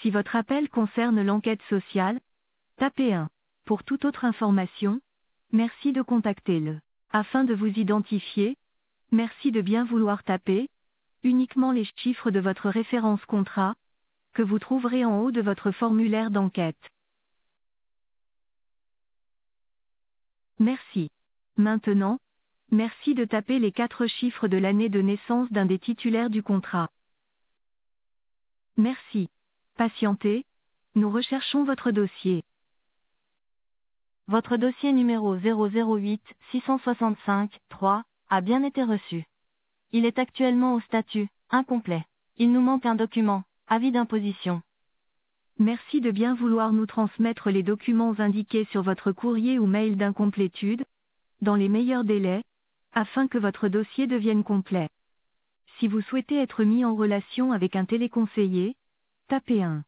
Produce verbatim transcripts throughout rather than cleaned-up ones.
Si votre appel concerne l'enquête sociale, tapez un. Pour toute autre information, merci de contacter le. Afin de vous identifier, merci de bien vouloir taper uniquement les chiffres de votre référence contrat, que vous trouverez en haut de votre formulaire d'enquête. Merci. Maintenant, merci de taper les quatre chiffres de l'année de naissance d'un des titulaires du contrat. Merci. Patientez, nous recherchons votre dossier. Votre dossier numéro zéro zéro huit six cent soixante-cinq trois a bien été reçu. Il est actuellement au statut incomplet. Il nous manque un document, avis d'imposition. Merci de bien vouloir nous transmettre les documents indiqués sur votre courrier ou mail d'incomplétude, dans les meilleurs délais, afin que votre dossier devienne complet. Si vous souhaitez être mis en relation avec un téléconseiller, tapez un.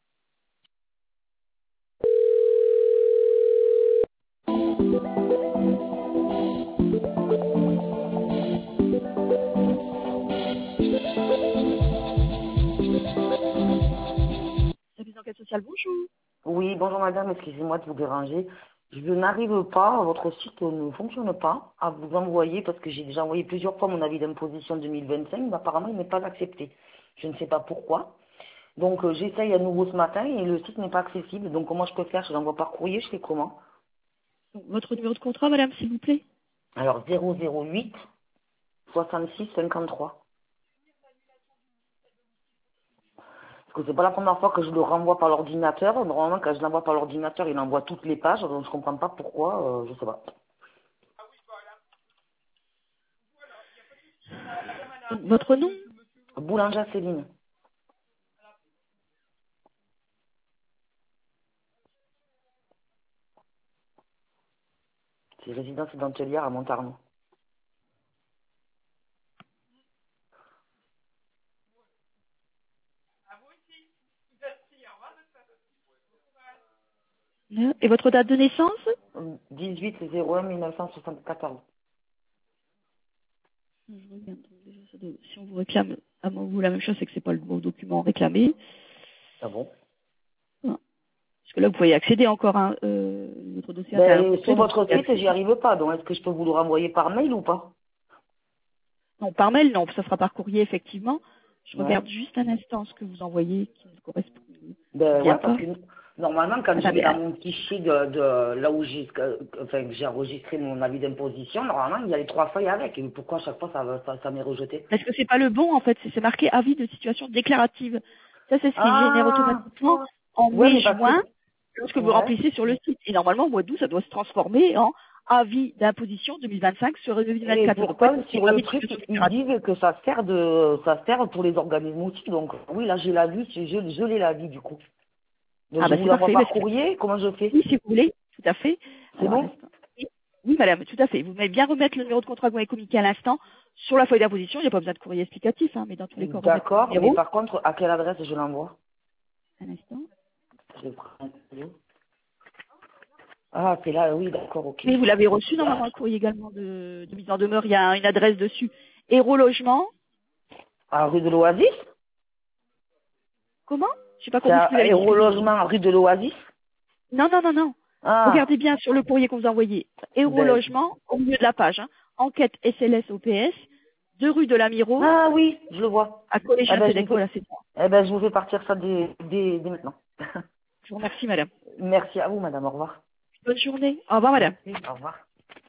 Service d'enquête sociale, bonjour. Oui, bonjour madame, excusez-moi de vous déranger. Je n'arrive pas, votre site ne fonctionne pas à vous envoyer parce que j'ai déjà envoyé plusieurs fois mon avis d'imposition deux mille vingt-cinq, mais apparemment il n'est pas accepté. Je ne sais pas pourquoi. Donc euh, j'essaye à nouveau ce matin et le site n'est pas accessible. Donc comment je peux faire? Je l'envoie par courrier, je fais comment? Votre numéro de contrat, madame, s'il vous plaît. Alors zéro zéro huit soixante-six cinquante-trois. Parce que c'est pas la première fois que je le renvoie par l'ordinateur. Normalement, quand je l'envoie par l'ordinateur, il envoie toutes les pages. Donc je comprends pas pourquoi, euh, je sais pas. Votre nom? Boulanger Céline. C'est résidence dentelière à Montarnon. Et votre date de naissance? dix-huit zéro un mille neuf cent soixante-quatorze. Je regarde, donc déjà, ça doit- si on vous réclame à vous la même chose, c'est que c'est pas le bon document réclamé. Ah bon? Voilà. Parce que là, vous pouvez accéder encore à euh, votre dossier intérieur. Ben, sur votre site, j'y arrive pas. Donc est-ce que je peux vous le renvoyer par mail ou pas? Non, par mail, non, ça sera par courrier, effectivement. Je Ouais. regarde juste un instant ce que vous envoyez qui ne correspond Ben bien ouais, parce pas. que normalement, quand je Attendez, vais dans hein. mon fichier de, de là où j'ai euh, enfin, que j'ai enregistré mon avis d'imposition, normalement, il y a les trois feuilles avec. Et pourquoi à chaque fois ça, ça, ça m'est rejeté? Parce que c'est pas le bon, en fait, c'est c'est marqué avis de situation déclarative. Ça, c'est ce qui génère Ah, automatiquement en ouais, mais parce que... mai-juin, lorsque vous Ouais. remplissez sur le site. Et normalement, au mois d'août, ça doit se transformer en avis d'imposition deux mille vingt-cinq sur deux mille Et vingt-quatre. Ça doit pas pourtant, être sur le avis de truc, situation ils déclarative. disent que ça sert de, ça sert pour les organismes aussi. Donc, oui, là, j'ai l'avis, je, je, je l'ai l'avis, du coup. Donc, Ah je bah vous c'est l'envoie parfait. par Parce que, courrier. Comment je fais? oui, si vous voulez, tout à fait. C'est Alors, un bon? instant. Oui, oui, madame, tout à fait. Vous m'avez bien remettre le numéro de contrat que vous m'avez communiqué à l'instant. Sur la feuille d'imposition, il n'y a pas besoin de courrier explicatif, hein, mais dans tous les cas, remettre le D'accord, mais numéro. par contre, à quelle adresse je l'envoie? Un instant. Je prends un stylo. Ah, c'est là, oui, d'accord, ok. Et vous l'avez reçu normalement un courrier également de, de mise en demeure. Il y a une adresse dessus. Héros Logement. À rue de l'Oasis? Comment? Je n'ai pas C'est compris ce que vous à avez dit. Excusez-moi. Logement, rue de l'Oasis? Non, non, non, non. Ah, Regardez bien sur le courrier qu'on vous a envoyé. Héros ben, Logement, au milieu de la page. Hein. Enquête S L S O P S, deux rue de la Miro, ah oui, je le vois. à Eh Collégien ben, je vous Sédec. fais, Voilà, c'est ça. eh ben, je vous fais partir ça dès, dès, dès maintenant. Je vous remercie, madame. Merci à vous, madame, au revoir. Bonne journée. Au revoir, madame. Merci, au revoir.